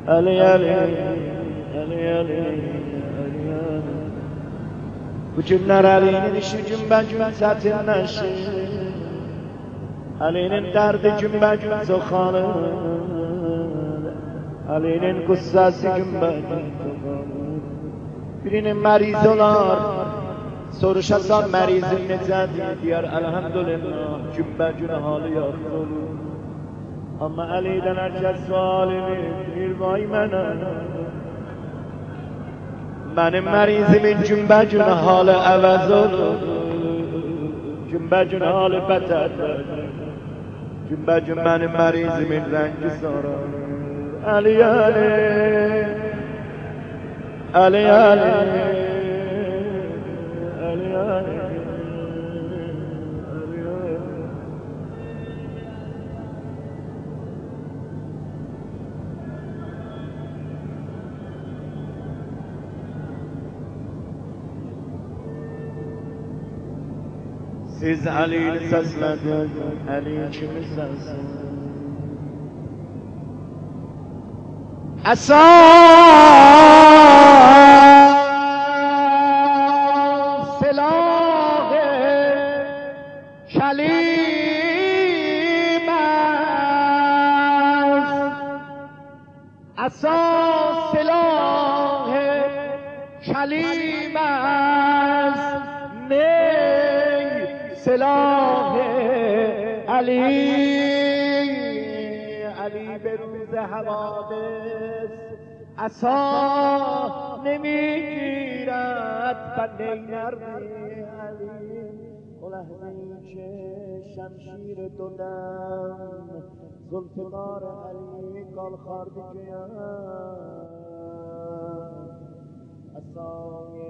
Ali Ali Ali Ali bu günler Ali'nin işi cümbəcün çətinləşir. Ali'nin dərdi cümbəcün çoxalır. Ali'nin qüssəsi cümbəcün çoxalır. Birinin məriz olar, soruşasan mərizin necədir, deyər əlhəmdülillah, cümbəcün halı yaxşı olur. Amma Ali'dən hər kəs sualini deyir, vay mənə. Mənim mərizimin cümbəcün halı əvəz olur. Cümbəcün halı bətərdir. Cümbəcün mənim mərizimin rəngi sararır. Ali Ali Ali Ali Ali Ali Siz Ali'ni səslədir, Ali kimi səslədir. Əsas silah-ı kelim است. اساس سلاح کلیم است. سلاح علی علی به روز حوادث عصا نمیگیرد و نینرمی علی لحظه‌ای که شمشیر دو دم ذوالفقار علی گال خارد کیم عصای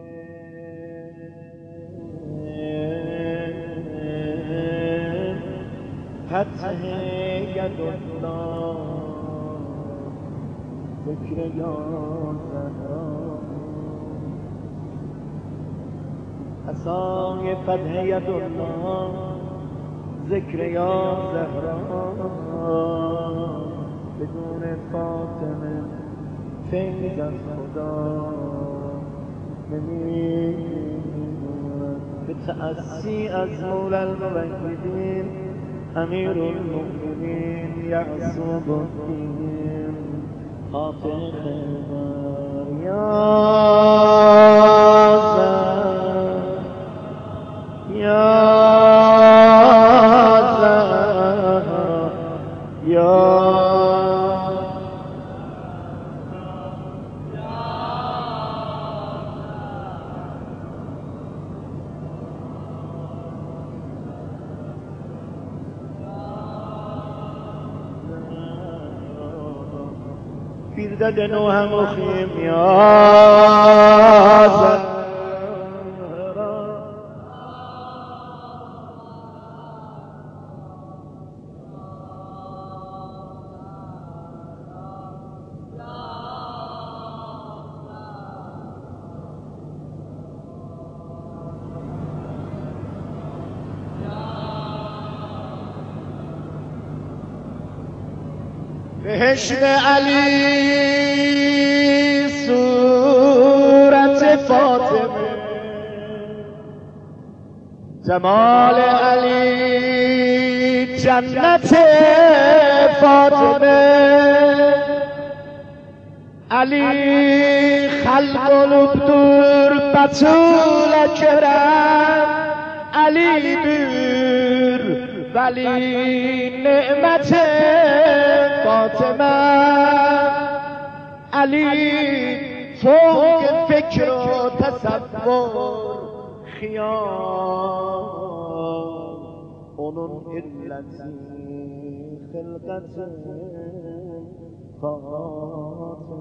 فتح یدالله ذکر یا زهرا عصای فتح یدالله ذکر یا زهرا بدون فاطمه فیض از خدا نمی‌دونم به تأسی از مولی الموحدین امیر المؤمنین یعصوب الدین خاطر خیبر یا زهر یا زهر یا بیردد نوح مخیم یا زهرا بهشت علی صورت فاطمه جمال علی جنت فاطمه علی خلق الابدور بطول کرم علی دور ولی نعمت فاطمه علی فوق فکر و تصور خیال onun illeti خلقت فاطمه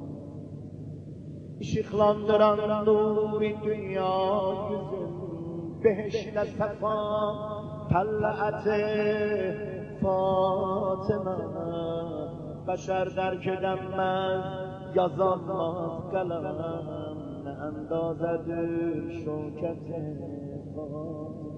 ışıklandıran nuri dünya güzel behşte sefa طلعت فاطمه بشر درک دمد یازانمaz قلم نه اندازد شوکت فاطمه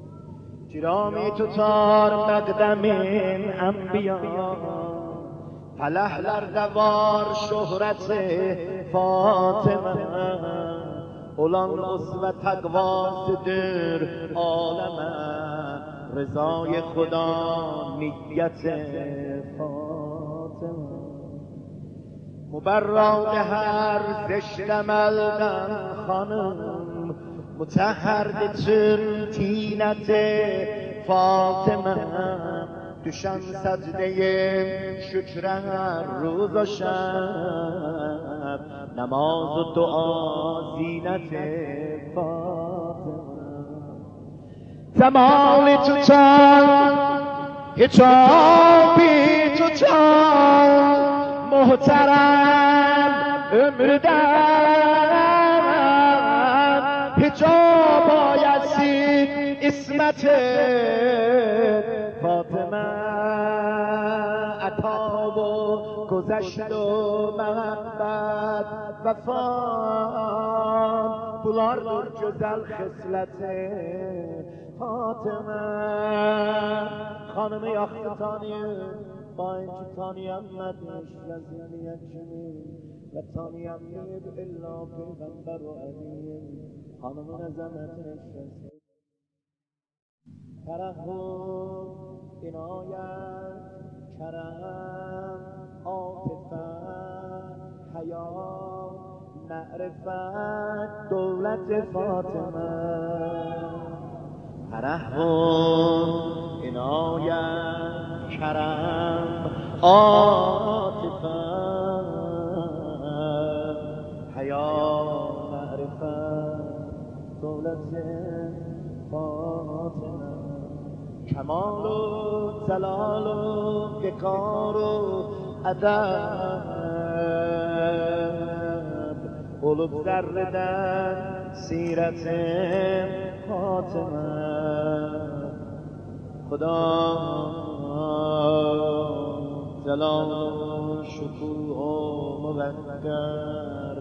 جرامی tutar مقدم انبیا Pələhlərdə var şöhrəti Fatıma, olan usve təqvasıdır aləmə, rızای خدا نیت فاطمه. مبراد هر زشت ملدن خانم، متحردتر تینت فاطمه، düşen secdeye şükrer روز و شب، نماز و دعا زینت فاطمه. زمانی تو چند حجابی تو چند محترم عمر دارم، حجاب بایستی اسمت فاطمه، عطا و گذشت و محبت وفا، bulardır güzel xisləti Fatıma. Xanımı yaxşı tanıyır, bayınki tanıyanməmiş Rəziliyə kimi, və tanıyanmayıb illa Peyğəmbər o əmin, xanımın əzəməti eşləsin. Tərəhhüm, inayət, kərəm, atifət, həyat, معرفت دولت فاطمه، ترحم عنایت کرم عاطفت حیا معرفت دولت فاطمه، کمال و جلال و وقار و ادب olup zerreden siretim Fatıma. Xuda celal و شکوه و موقر،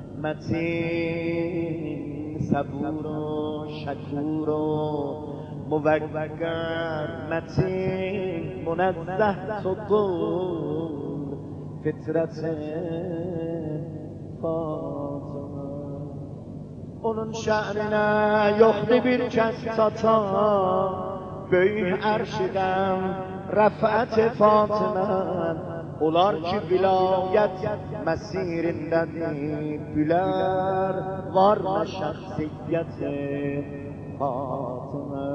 متین صبور و شکور و موقر، متین منزه صبور فطرت onun şəninə yoxdur bir kəs çatan, böyük ərşidən rəfət Fatıma, onlar ki vilayət məsirindədir, bülər var mı şəxsiyyət Fatıma.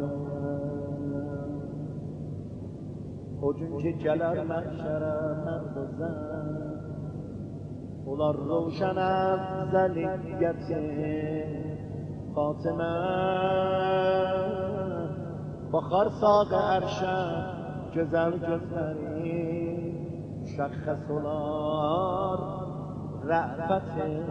O gün ki gələr məhşərə mərd o zən, onlar روشن افضلیت فاطمه، با خرساق عرشم güzel gözleri şakhs olar rəfət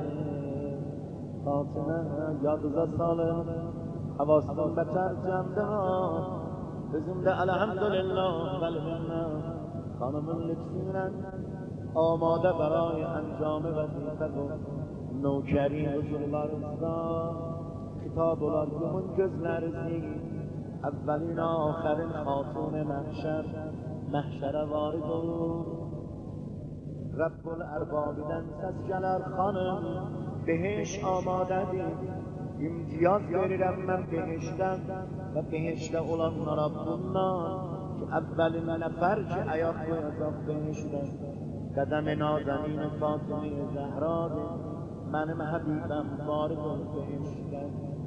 Fatıma. Yadınıza salın, havasından beter cəmdə, özümdə elhamdülillah qəlbimdə xanımın lütfüylə آماده برای انجام وظیفه و نوکری حضورlarınızda خطاب olarımın gözlerinizi اولین آخرین خاتون محشر محشره وارد olur. رب الاربابیدن ses gələr, xanım behiş amadedir, imtiyaz verirəm mən behişdən və behişdə olanlara bundan ki əvvəlin nəfər ki ayaq qoyacaq behişdən. قدم نازنین فاطمه زهرا منم حبیبم وارد بهشتم.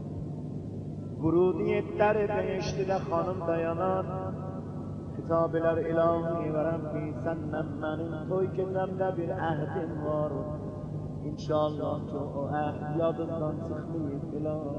ورودی در بهشت ده خانم dayanar, kitabeler ilahi ve Rabbi senden benim toy kesemde bir ahdim var, İnşallah ki o ahd yadından çıkmayıp ilah.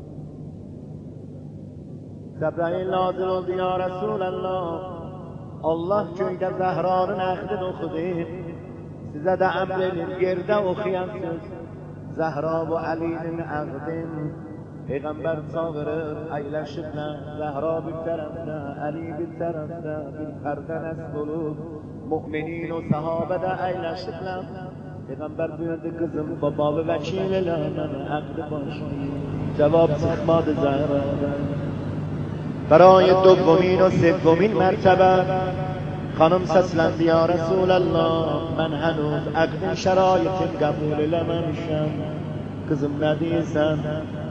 Cebrail nazil oldu ya Resulallah, Allah köyde Zehra'nın əhdini oxudu, sizə də əmr edir, yerdə oxuyansınız Zəhra və Əlinin əhdin. Peyğəmbər çağırır, əyləşiblər, Zəhra bir tərəfdə, Əli bir tərəfdə, bir pərdə nəsb olub, müminin o səhabə də əyləşiblər. Peyğəmbər buyurdu, qızım, babalı vəkil elə, mənə əqdi başlayın. Cavab çıxmadı Zəhra'dan. برای دومین و سومین مرتبه خانم سسلند یا رسول الله من هنوز عقد شرایط قبول لمنشم kızım ne değilsen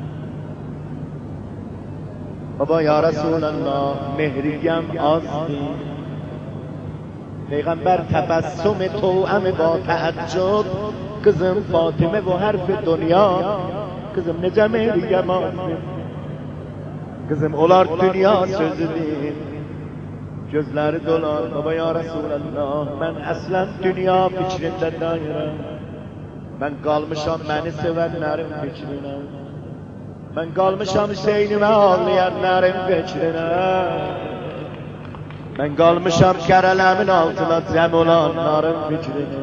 baba ya Resulallah mehrigem azdi Peygamber tebessüm توأم با تعجب kızım Fatime bu harf dünya kızım nece mehrigem azdi kızım olar dünya sözüdür gözleri dolar baba ya Resulallah ben aslen dünya fikrinde dairem ben kalmışam beni sevenlerin fikrine ben kalmışam Hüseyin'ime ağlayanların fikrine ben kalmışam kerelemin altına cem olanların fikrine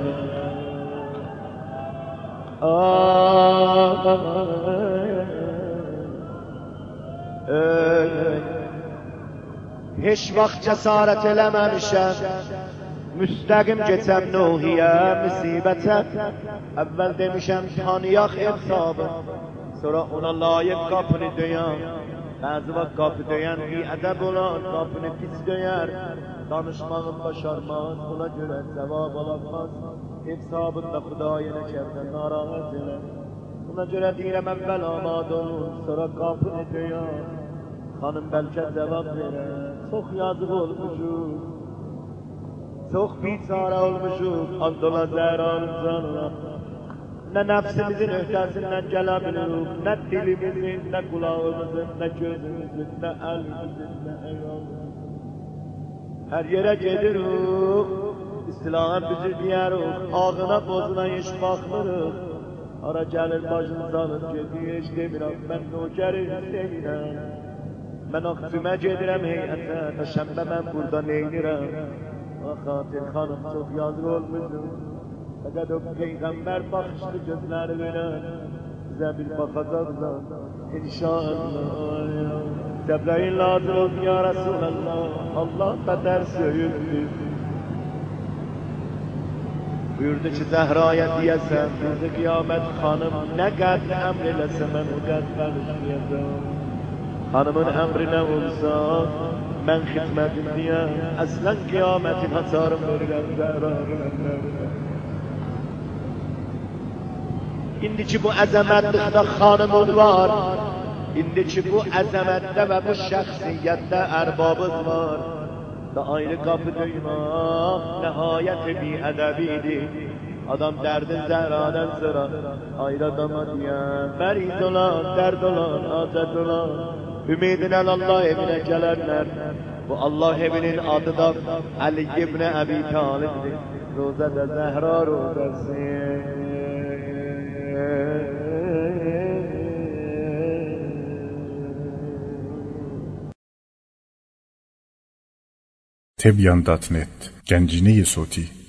Hiç vaxt cesaret eləməmişəm müstəqim geçəm Nuhiyə müsibətə Əvvəl demişəm tanıyaq hesabı Sonra ona layık qapını döyən Bəzi vaxt qapı döyən biədəb olan qapını pis döyər Danışmağın başarmaz Buna görə cavab alamaz Hesabında Xudayı nəkərdən narazı elə Buna görə deyirəm əvvəl amad olun Sonra qapını döyən Hanım bəlkə cavab verər Çox yazıq olmuşuq Çox biçarə olmuşuq Abdullah Zəhranın canına Nə nəfsimizin öhdəsindən gələ bilirik Nə dilimizin, nə qulağımızın, nə gözümüzün, nə əlimizin, nə ayağımızın Hər yerə gedirik İstilahən bizi deyərik Ağına bozuna heç baxmırıq Ara gəlir başımız alır Gediyor heç demirəm Mən nökəri Hüseyinəm Mən axtümə gedirəm heyətə Şəmbə mən burada neynirəm Xatir xanım çox yazıq olmuşum Fəqət o Peyğəmbər baxışlı gözləri verər Bizə bir baxacaqlar İnşallah Cəbrəil nazır olsun ya Resulallah Allah bədər söyüldür Buyurdu ki Zəhraya deyəsən Buyurdu qiyamət xanım Nə qədr əmr eləsə mən o qədr bəlişməyəcəm Hanımın əmrinə olsa Mən xidmətim deyəm Əslən qiyamətin açarım verirəm Zəhra'nın əmrlərinə İndiki bu əzəmətlikdə xanımın var İndiki bu əzəmətdə və bu şəxsiyyətdə ərbabız var Da ayrı qapı döymək Nəhayət biədəbidir Adam dərdin Zəhra'dan sonra Ayrı adama deyəm Məriz olan, dərd olan, azət olan Ümidinə Allah evinə gələnlər Bu Allah evinin adı da Ali ibn Əbi Talibdir Rozədə Zəhra rozəsi Tebyan.net Gənciniyi Soti